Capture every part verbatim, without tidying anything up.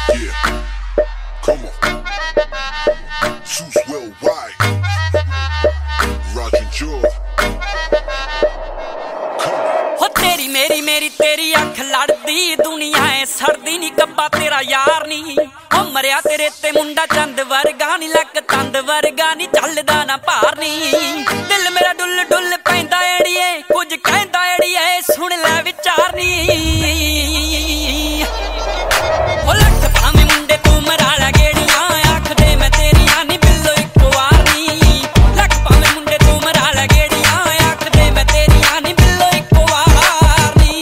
Yeah, come on. Zeus worldwide. Roger George. हो तेरी मेरी मेरी तेरी अख लड़दी दुनिया है सड़दी नी कब्बा तेरा यार नी हो मरिया तेरे ते मुंडा चंद वर्गा नी लक तंद वर्गा नी चलदा ना भार नी दिल मेरा डुल डुल पैंदा एड़िए कुछ कहंदा एड़िए सुन ले विचार नी हो लख भाਵੇਂ मुंडे तू मराला गेड़ियां आख दे मैं तेरियां नी बिल्लो इक वार नी लख भाਵੇਂ मुंडे तू मराला गेड़ियां आख दे मैं तेरियां नी बिल्लो इक वार नी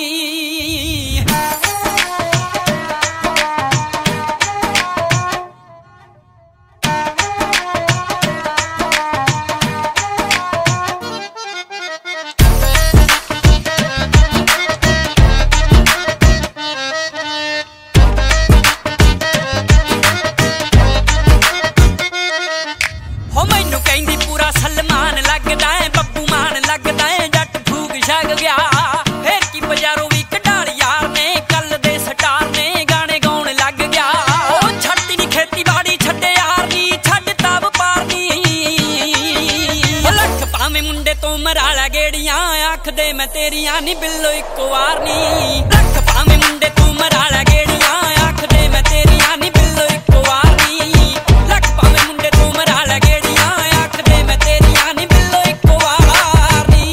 हो मैनू कहंदी पूरा सलमान लगदा है बब्बू मान लगदा है जट फूक छक गया फिर की बजारों भी कढाल यार ने कल दे स्टार ने गाने गाउण लग गया ओ छड्डी नी खेती बाड़ी छड्डे यार नी छड्ड तब पार नी ओ लख भाਵੇਂ मुंडे तो मराला गेड़ियां आख दे मैं तेरियां नी बिल्लो इक वार नी लख भाਵੇਂ मुंडे तू मराला गेड़ियां आख दे मैं तेरियां नी बिल्लो इक वार नी लख भाਵੇਂ मुंडे तू मराला गेड़ियां आख दे मैं तेरियां नी बिल्लो इक वार नी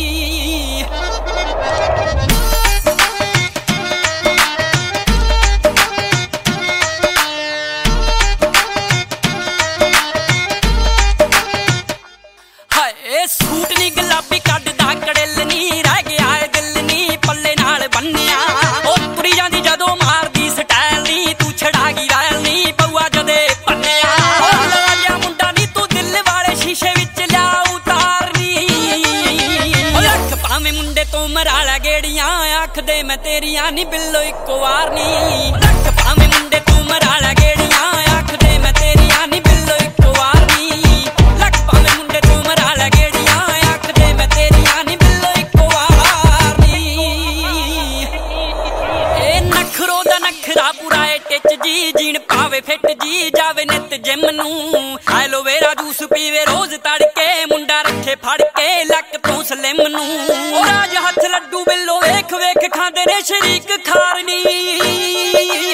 हाय सूट नी गुलाबी कड्डदा कड़िल नी रह गया है दिल नी पल्ले नाल बन्निया ओ तुरी जांदी जदों मारदी स्टाइल नी तू छड़ा गई रायल नी पौआ जदे पन्निया ओ लाया मुंडा नी तू दिल वाले शीशे विच लिया उतार नी ओ लख भाਵੇਂ मुंडे तो मराला गेड़ियां आख दे मैं तेरियां नी बिल्लो इक वार नी लख भाਵੇਂ मुंडे तू मराला गेड़ियां आख दे मैं तेरियां नी बिल्लो इक वार नी लख भाਵੇਂ मुंडे तू मराला गेड़ियां आख दे मैं तेरियां नी बिल्लो इक वार नी ए नखरो दा नखरा पूरा ए टिच जी जीन पावे फिट जी जावे नित जिम नू एलोवेरा जूस पीवे रोज तड़के मुंडा रखे फड़ के लक तो सलिम नू ओ राज हथ लड्डू बिल्लो वेख वेख खांदे ने शरीक खारनी